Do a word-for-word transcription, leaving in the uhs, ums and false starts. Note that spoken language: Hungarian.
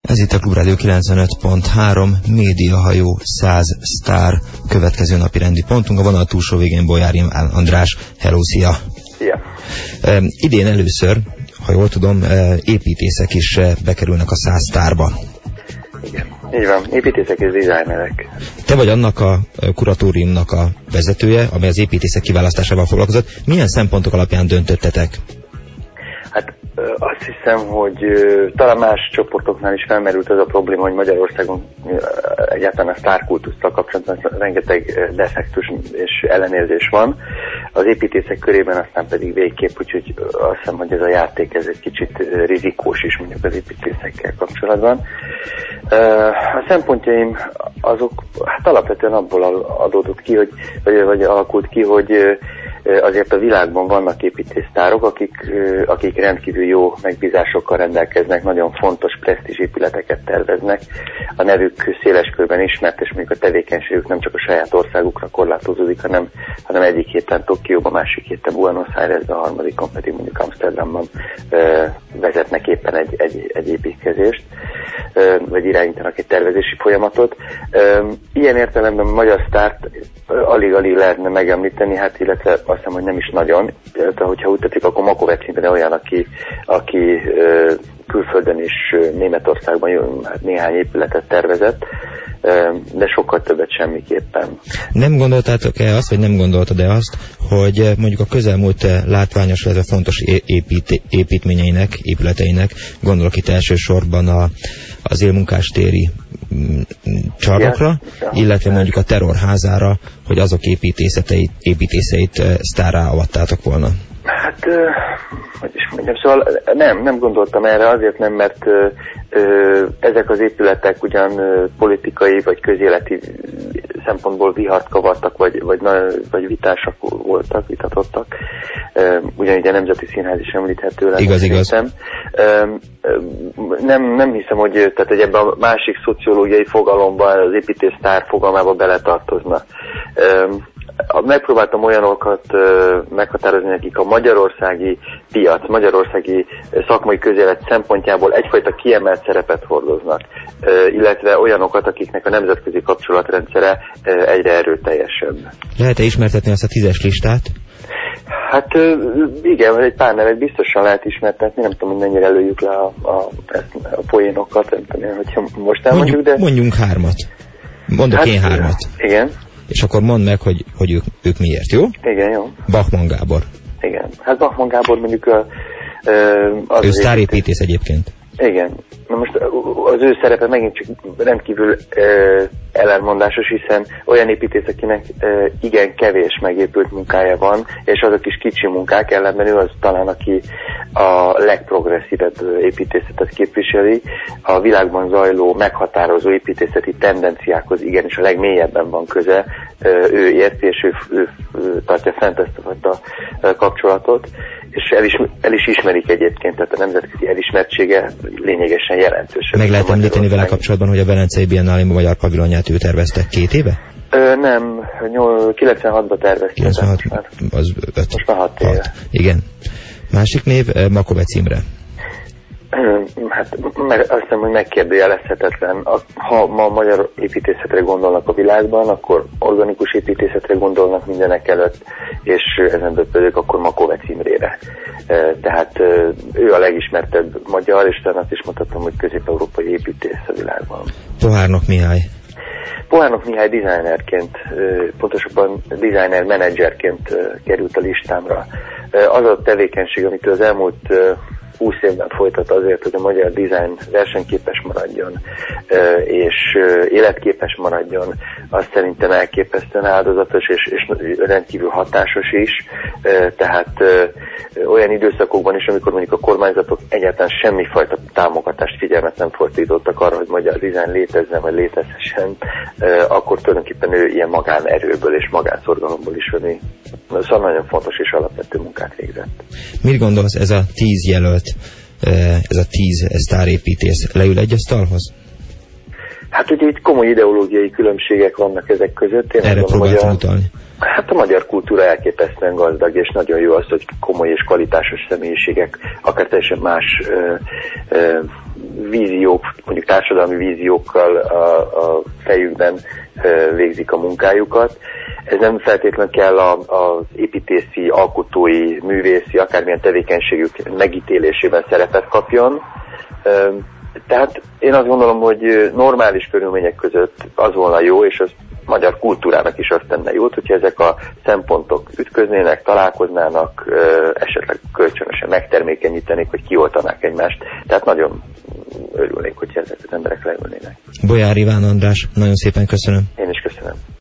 Ez itt a Klubrádió kilencvenöt pont három médiahajó száz sztár következő napi rendi pontunk. A vonal túlsó végén Bolyár András. Hello, szia! Szia! E, idén először, ha jól tudom, építészek is bekerülnek a száz sztárba. Igen, így van. Építészek és designerek. Te vagy annak a kuratóriumnak a vezetője, amely az építészek kiválasztásával foglalkozott. Milyen szempontok alapján döntöttetek? Hát azt hiszem, hogy talán más csoportoknál is felmerült az a probléma, hogy Magyarországon egyáltalán a sztárkultusszal kapcsolatban rengeteg defektus és ellenérzés van. Az építészek körében aztán pedig végképp, úgyhogy azt hiszem, hogy ez a játék ez egy kicsit rizikós is mondjuk az építészekkel kapcsolatban. A szempontjaim azok hát alapvetően abból adódott ki, hogy, vagy, vagy alakult ki, hogy azért a világban vannak építésztárok, akik, akik rendkívül jó megbízásokkal rendelkeznek, nagyon fontos presztízs épületeket terveznek. A nevük széles körben ismert, és mondjuk a tevékenységük nem csak a saját országukra korlátozódik, hanem, hanem egyik héten Tokióban, másik héten Buenos Airesben, a harmadikon pedig mondjuk Amsterdamban vezetnek éppen egy, egy, egy építkezést, vagy irányítanak egy tervezési folyamatot. Ilyen értelemben a magyar sztárt alig-alig lehetne megemlíteni, hát illetve azt hiszem, hogy nem is nagyon. De hogyha úgy tetszik, akkor Makovec Imre olyan, aki, aki külföldön is Németországban hát néhány épületet tervezett, de sokkal többet semmiképpen. Nem gondoltátok-e azt, vagy nem gondoltad-e azt, hogy mondjuk a közelmúlt látványos, illetve fontos épít, építményeinek, épületeinek, gondolok itt elsősorban a, az élmunkástéri csarnokra, ja, illetve mondjuk a terrorházára, hogy azok építészeit, építészeit sztárrá avattátok volna? Hát, hogy is mondjam, szóval nem, nem gondoltam erre, azért nem, mert ö, ö, ezek az épületek ugyan ö, politikai vagy közéleti szempontból vihart kavartak, vagy, vagy, vagy vitásak voltak, vitatottak. Ö, ugyanígy a Nemzeti Színház is említhető lenne. Igaz, igaz. Ö, ö, nem, nem hiszem, hogy, tehát, hogy ebben a másik szociológiai fogalomban az építésztár fogalmába beletartozna. Ö, Megpróbáltam olyanokat uh, meghatározni, akik a magyarországi piac, magyarországi szakmai közélet szempontjából egyfajta kiemelt szerepet hordoznak, uh, illetve olyanokat, akiknek a nemzetközi kapcsolatrendszere uh, egyre erőteljesebb. Lehet-e ismertetni azt a tízes listát? Hát uh, igen, egy pár nevet biztosan lehet ismertetni, nem tudom, hogy mennyire lőjük le a, a, a poénokat, nem tudom, hogyha most elmondjuk, mondjuk, de... Mondjunk hármat. Mondok hát, én hármat. Igen. És akkor mondd meg, hogy, hogy ők, ők miért, jó? Igen, jó. Bachmann Gábor. Igen. Hát Bachmann Gábor mondjuk a... Az ő sztárépítész egyébként. Igen. Na most az ő szerepe megint csak rendkívül uh, ellenmondásos, hiszen olyan építész, akinek uh, igen kevés megépült munkája van, és azok is kicsi munkák, ellenben ő az talán, aki a legprogresszívebb építészetet képviseli. A világban zajló, meghatározó építészeti tendenciákhoz igenis a legmélyebben van köze, uh, ő érti, és ő, ő, ő tartja fent ezt a fajta uh, kapcsolatot, és el is, el is ismerik egyébként, tehát a nemzetközi elismertsége lényegesen jelentős. Meg lehet említeni vele kapcsolatban, hogy a Velencei Biennálén a magyar pavilonját ő tervezte két éve? Ö, nem, kilencvenhatban tervezte. kilencvenhat, az öt. Most már hat éve. Hat. Igen. Másik név, Makovec Imre. Hát meg, azt hiszem, hogy megkérdőjelezhetetlen. Ha ma magyar építészetre gondolnak a világban, akkor organikus építészetre gondolnak mindenek előtt, és ezen belül akkor Makovec Imrére. Tehát ő a legismertebb magyar, és talán azt is mondhatom, hogy közép-európai építész a világban. Pohárnok Mihály. Pohárnok Mihály designerként, pontosabban designer menedzserként került a listámra. Az a tevékenység, amit az elmúlt húsz évben folytat azért, hogy a magyar design versenyképes maradjon, és életképes maradjon, azt szerintem elképesztően áldozatos, és, és rendkívül hatásos is. Tehát olyan időszakokban is, amikor mondjuk a kormányzatok egyáltalán semmifajta támogatást, figyelmet nem fordítottak arra, hogy magyar design létezzen, vagy létezhessen, akkor tulajdonképpen ő ilyen magánerőből és magánszorgalomból is venni. Szóval nagyon fontos és alapvető munkát végzett. Mit gondolsz, ez a tíz jelölt, ez a tíz sztárépítész leül egy asztalhoz? Hát ugye itt komoly ideológiai különbségek vannak ezek között. Én Erre próbáltam utalni. Hát a magyar kultúra elképesztően gazdag, és nagyon jó az, hogy komoly és kvalitásos személyiségek, akár teljesen más ö, ö, víziók, mondjuk társadalmi víziókkal a, a fejükben ö, végzik a munkájukat. Ez nem feltétlenül kell az építészi, alkotói, művészi, akármilyen tevékenységük megítélésében szerepet kapjon. Ö, tehát én azt gondolom, hogy normális körülmények között az volna jó, és az magyar kultúrának is azt tenne jót, hogyha ezek a szempontok ütköznének, találkoznának, esetleg kölcsönösen megtermékenyítenék, hogy kioltanák egymást. Tehát nagyon örülnék, hogyha ezek az emberek leülnének. Bolyár Iván András, nagyon szépen köszönöm. Én is köszönöm.